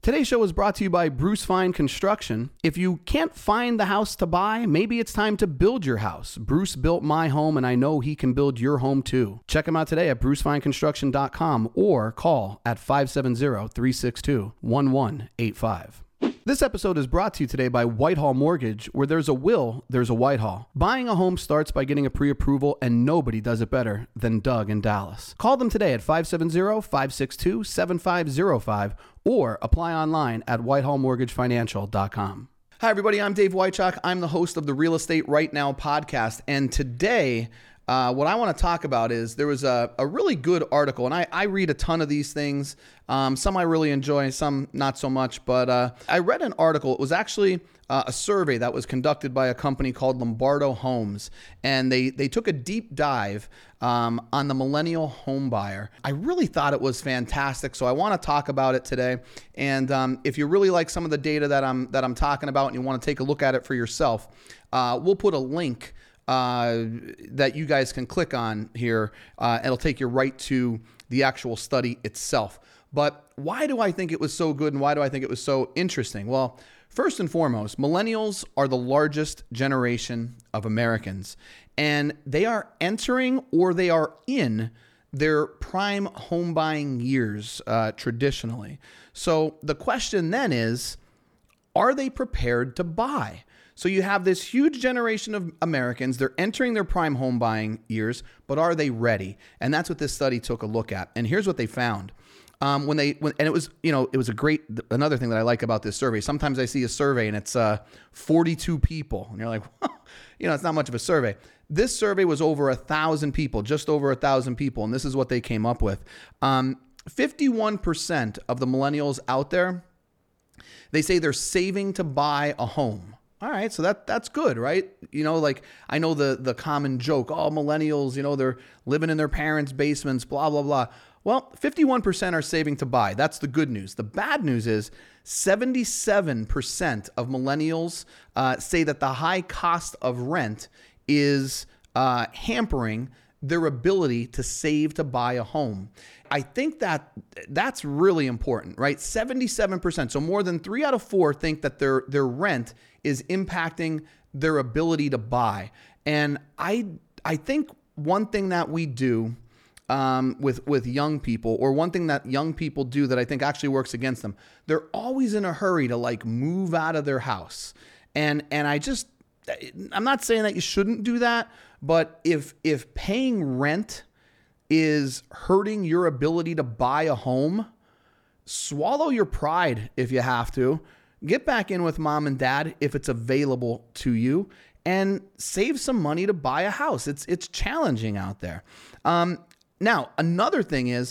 Today's show is brought to you by Bruce Fine Construction. If you can't find the house to buy, maybe it's time to build your house. Bruce built my home, and I know he can build your home too. Check him out today at brucefineconstruction.com or call at 570-362-1185. This episode is brought to you today by Whitehall Mortgage. Where there's a will, there's a Whitehall. Buying a home starts by getting a pre-approval, and nobody does it better than Doug in Dallas. Call them today at 570-562-7505 or apply online at whitehallmortgagefinancial.com. Hi, everybody. I'm Dave Wychak. I'm the host of the Real Estate Right Now podcast, and today what I want to talk about is there was a really good article, and I read a ton of these things. Some I really enjoy, some not so much, but I read an article. It was actually a survey that was conducted by a company called Lombardo Homes, and they took a deep dive on the millennial home buyer. I really thought it was fantastic, so I want to talk about it today. And if you really like some of the data that I'm talking about and you want to take a look at it for yourself, we'll put a link that you guys can click on here. It'll take you right to the actual study itself. But why do I think it was so good and why do I think it was so interesting? Well, first and foremost, millennials are the largest generation of Americans, and they are entering or they are in their prime home buying years traditionally. So the question then is, are they prepared to buy? So you have this huge generation of Americans, they're entering their prime home buying years, but are they ready? And that's what this study took a look at. And here's what they found. And it was a great, another thing that I like about this survey. Sometimes I see a survey and it's 42 people and you're like, it's not much of a survey. This survey was over 1,000 people, just over 1,000 people. And this is what they came up with. 51% of the millennials out there, they say they're saving to buy a home. All right, so that's good, right? I know the common joke, millennials, they're living in their parents' basements, blah, blah, blah. Well, 51% are saving to buy. That's the good news. The bad news is 77% of millennials say that the high cost of rent is hampering their ability to save to buy a home. I think that's really important, right? 77%. So more than 3 out of 4 think that their rent is impacting their ability to buy. And I think one thing that we do with young people, or one thing that young people do that I think actually works against them, they're always in a hurry to move out of their house. And I'm not saying that you shouldn't do that, but if paying rent is hurting your ability to buy a home, swallow your pride if you have to. Get back in with mom and dad if it's available to you, and save some money to buy a house. It's challenging out there. Now, another thing is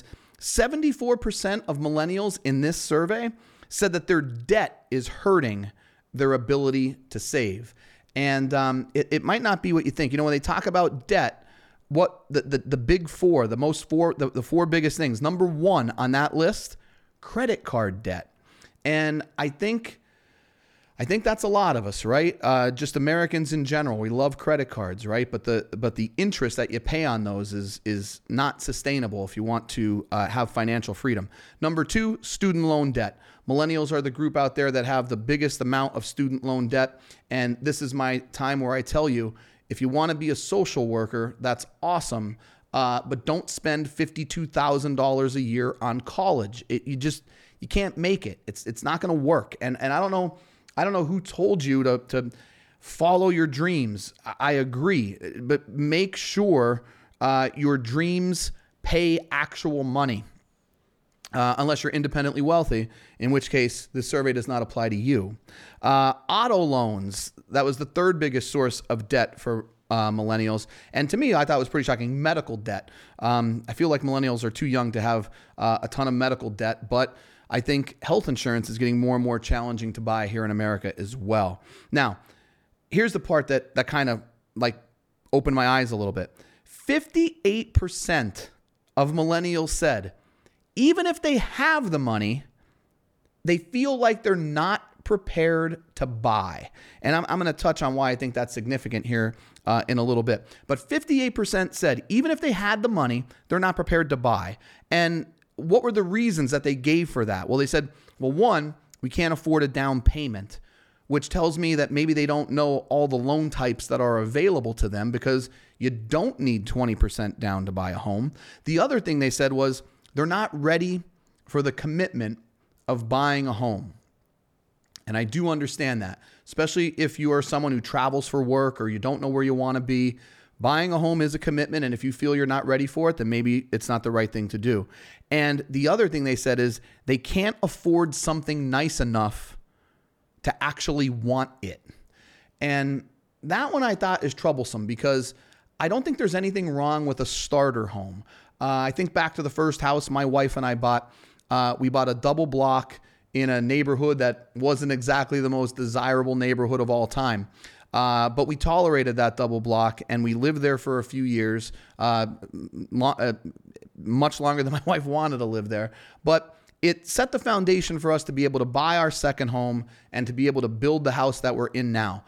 74% of millennials in this survey said that their debt is hurting their ability to save. And it might not be what you think. When they talk about debt, what the big four, the four biggest things, number one on that list, credit card debt. And I think that's a lot of us, right? Just Americans in general. We love credit cards, right? But the interest that you pay on those is not sustainable if you want to have financial freedom. Number two, student loan debt. Millennials are the group out there that have the biggest amount of student loan debt. And this is my time where I tell you, if you want to be a social worker, that's awesome. But don't spend $52,000 a year on college. You can't make it. It's not going to work. And I don't know who told you to follow your dreams. I agree, but make sure your dreams pay actual money. Unless you're independently wealthy, in which case the survey does not apply to you. Auto loans, that was the third biggest source of debt for millennials. And to me, I thought it was pretty shocking. Medical debt. I feel like millennials are too young to have a ton of medical debt, but I think health insurance is getting more and more challenging to buy here in America as well. Now, here's the part that kind of opened my eyes a little bit. 58% of millennials said, even if they have the money, they feel like they're not prepared to buy. And I'm going to touch on why I think that's significant here in a little bit. But 58% said even if they had the money, they're not prepared to buy. And what were the reasons that they gave for that? Well, they said, well, one, we can't afford a down payment, which tells me that maybe they don't know all the loan types that are available to them, because you don't need 20% down to buy a home. The other thing they said was they're not ready for the commitment of buying a home. And I do understand that, especially if you are someone who travels for work or you don't know where you want to be. Buying a home is a commitment, and if you feel you're not ready for it, then maybe it's not the right thing to do. And the other thing they said is they can't afford something nice enough to actually want it. And that one I thought is troublesome, because I don't think there's anything wrong with a starter home. I think back to the first house my wife and I bought. We bought a double block in a neighborhood that wasn't exactly the most desirable neighborhood of all time. But we tolerated that double block, and we lived there for a few years, much longer than my wife wanted to live there. But it set the foundation for us to be able to buy our second home and to be able to build the house that we're in now.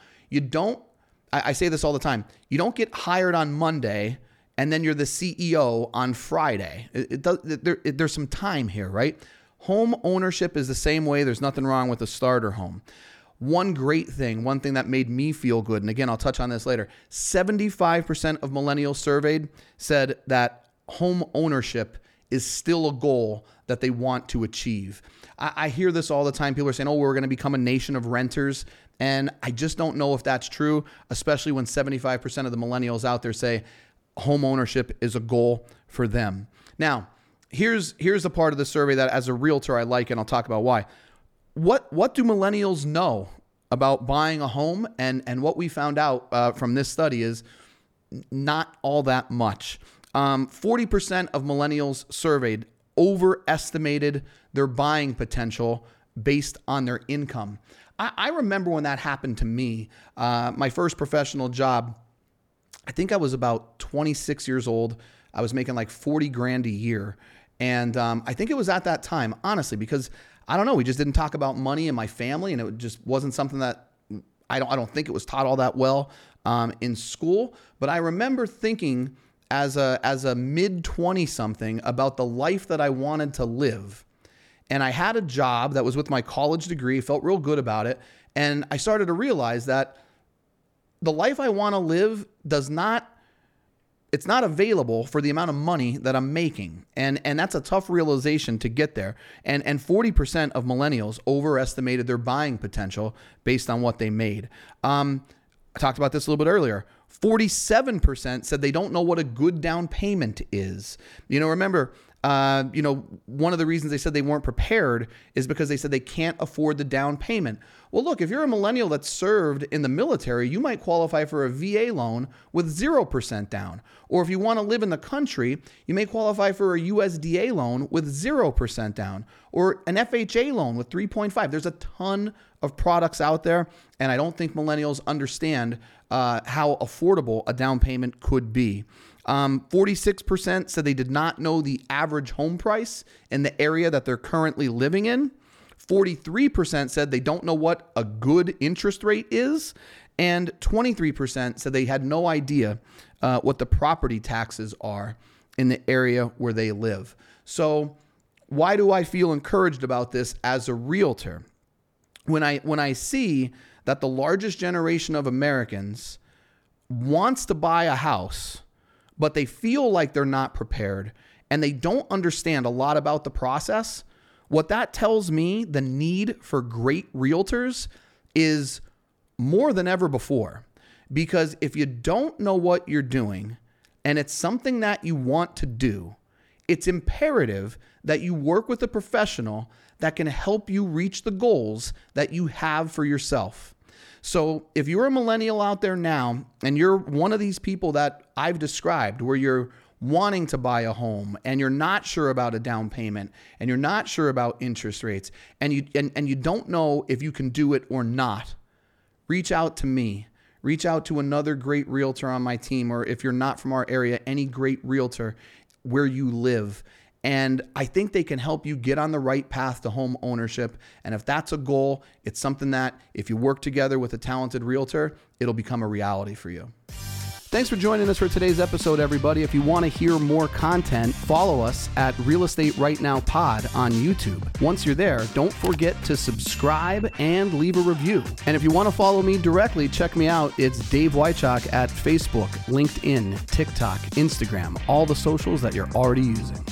I say this all the time, you don't get hired on Monday and then you're the CEO on Friday. There's some time here, right? Home ownership is the same way. There's nothing wrong with a starter home. One thing that made me feel good, and again, I'll touch on this later, 75% of millennials surveyed said that home ownership is still a goal that they want to achieve. I hear this all the time. People are saying, we're going to become a nation of renters. And I just don't know if that's true, especially when 75% of the millennials out there say home ownership is a goal for them. Now, here's the part of the survey that as a realtor I like, and I'll talk about why. What do millennials know about buying a home? And what we found out from this study is not all that much. 40% of millennials surveyed overestimated their buying potential based on their income. I remember when that happened to me. My first professional job, I think I was about 26 years old. I was making like 40 grand a year. And I think it was at that time, honestly, because I don't know, we just didn't talk about money in my family, and it just wasn't something that I don't think it was taught all that well in school. But I remember thinking as a mid-20 something about the life that I wanted to live. And I had a job that was with my college degree, felt real good about it. And I started to realize that the life I want to live it's not available for the amount of money that I'm making. And that's a tough realization to get there. And 40% of millennials overestimated their buying potential based on what they made. I talked about this a little bit earlier. 47% said they don't know what a good down payment is. Remember, one of the reasons they said they weren't prepared is because they said they can't afford the down payment. Well, look, if you're a millennial that served in the military, you might qualify for a VA loan with 0% down. Or if you want to live in the country, you may qualify for a USDA loan with 0% down, or an FHA loan with 3.5. There's a ton of products out there, and I don't think millennials understand how affordable a down payment could be. 46% said they did not know the average home price in the area that they're currently living in. 43% said they don't know what a good interest rate is. And 23% said they had no idea what the property taxes are in the area where they live. So why do I feel encouraged about this as a realtor? When I see that the largest generation of Americans wants to buy a house, but they feel like they're not prepared and they don't understand a lot about the process, what that tells me, the need for great realtors is more than ever before. Because if you don't know what you're doing and it's something that you want to do, it's imperative that you work with a professional that can help you reach the goals that you have for yourself. So if you're a millennial out there now and you're one of these people that I've described where you're wanting to buy a home and you're not sure about a down payment and you're not sure about interest rates and you don't know if you can do it or not, reach out to me. Reach out to another great realtor on my team, or if you're not from our area, any great realtor where you live. And I think they can help you get on the right path to home ownership. And if that's a goal, it's something that if you work together with a talented realtor, it'll become a reality for you. Thanks for joining us for today's episode, everybody. If you want to hear more content, follow us at Real Estate Right Now Pod on YouTube. Once you're there, don't forget to subscribe and leave a review. And if you want to follow me directly, check me out. It's Dave Wychak at Facebook, LinkedIn, TikTok, Instagram, all the socials that you're already using.